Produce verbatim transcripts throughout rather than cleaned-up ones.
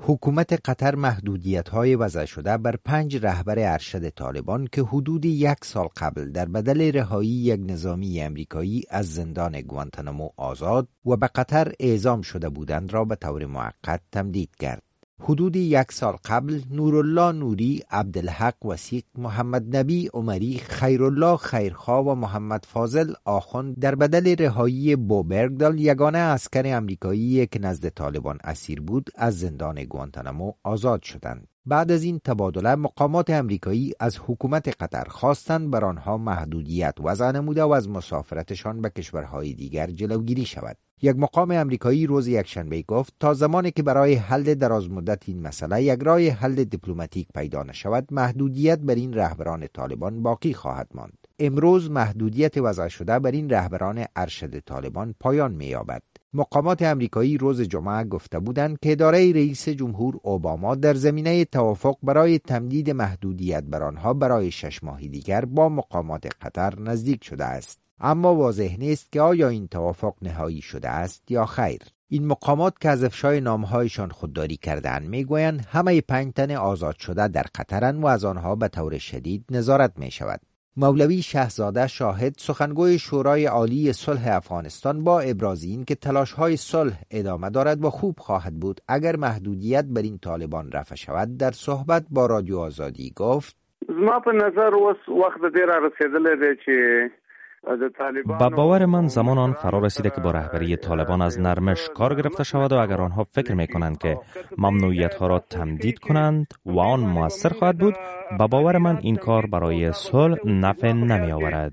حکومت قطر محدودیت‌های وضع شده بر پنج رهبر ارشد طالبان که حدود یک سال قبل در بدل رهایی یک نظامی امریکایی از زندان گوانتانامو آزاد و به قطر اعزام شده بودند را به طور موقت تمدید کرد. حدود یک سال قبل نورالله نوری، عبدالحق وثیق، محمد نبی عمری، خیرالله خیرخواه و محمد فاضل آخوند در بدل رهایی بو برگدال، یگانه عسکر امریکایی که نزد طالبان اسیر بود، از زندان گوانتانامو آزاد شدند. بعد از این تبادله مقامات امریکایی از حکومت قطر خواستند بر آنها محدودیت وضع نموده و از مسافرتشان به کشورهای دیگر جلوگیری شود. یک مقام امریکایی روز یکشنبه گفت تا زمانی که برای حل درازمدت این مسئله یک راه حل دیپلماتیک پیدا نشود، محدودیت بر این رهبران طالبان باقی خواهد ماند. امروز محدودیت وضع شده بر این رهبران ارشد طالبان پایان می‌یابد. مقامات امریکایی روز جمعه گفته بودند که اداره رئیس جمهور اوباما در زمینه توافق برای تمدید محدودیت بر آنها برای شش ماه دیگر با مقامات قطر نزدیک شده است. اما واضح نیست که آیا این توافق نهایی شده است یا خیر. این مقامات که از افشای نامهایشان خودداری کردند میگویند همه پنج تن آزاد شده در قطرند و از آنها به طور شدید نظارت می شود. مولوی شهزاده شاهد، سخنگوی شورای عالی صلح افغانستان، با ابراز این که تلاش‌های صلح ادامه دارد و خوب خواهد بود اگر محدودیت بر این طالبان رفع شود، در صحبت با رادیو آزادی گفت: ما په نظر اوس وخت ډیر رسیدلی دی چې با باور من زمان آن فرا رسیده که با رهبری طالبان از نرمش کار گرفته شود و اگر آنها فکر می کنند که ممنوعیت ها را تمدید کنند و آن موثر خواهد بود، با باور من این کار برای صلح نفع نمی آورد.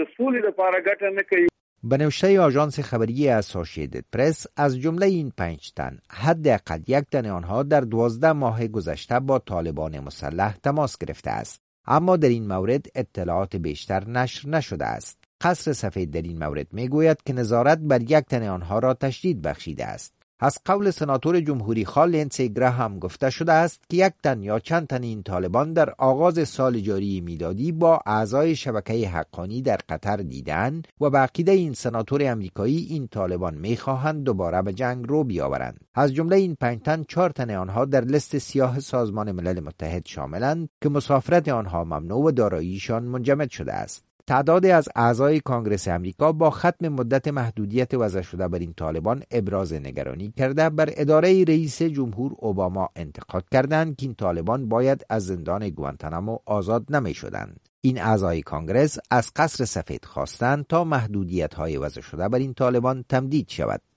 به نوشته آژانس خبری اسوسییتد پرس، از جمله این پنج تن حداقل یک تن آنها در دوازده ماه گذشته با طالبان مسلح تماس گرفته است، اما در این مورد اطلاعات بیشتر نشر نشده است. قصر سفید در این مورد میگوید که نظارت بر یک تن آنها را تشدید بخشیده است. از قول سناتور جمهوری خواه لندسی گراهام گفته شده است که یک تن یا چند تن این طالبان در آغاز سال جاری میلادی با اعضای شبکه حقانی در قطر دیدند و به عقیده این سناتور امریکایی این طالبان میخواهند دوباره به جنگ رو بیاورند. از جمله این پنج تن، چهار تن آنها در لیست سیاه سازمان ملل متحد شاملند که مسافرت آنها ممنوع و داراییشان منجمد شده است. تعدادی از اعضای کانگرس امریکا با ختم مدت محدودیت وضع شده بر این طالبان ابراز نگرانی کرده بر اداره رئیس جمهور اوباما انتقاد کردند که این طالبان باید از زندان گوانتانامو آزاد نمی شدند. این اعضای کانگرس از قصر سفید خواستند تا محدودیت های وضع شده بر این طالبان تمدید شود.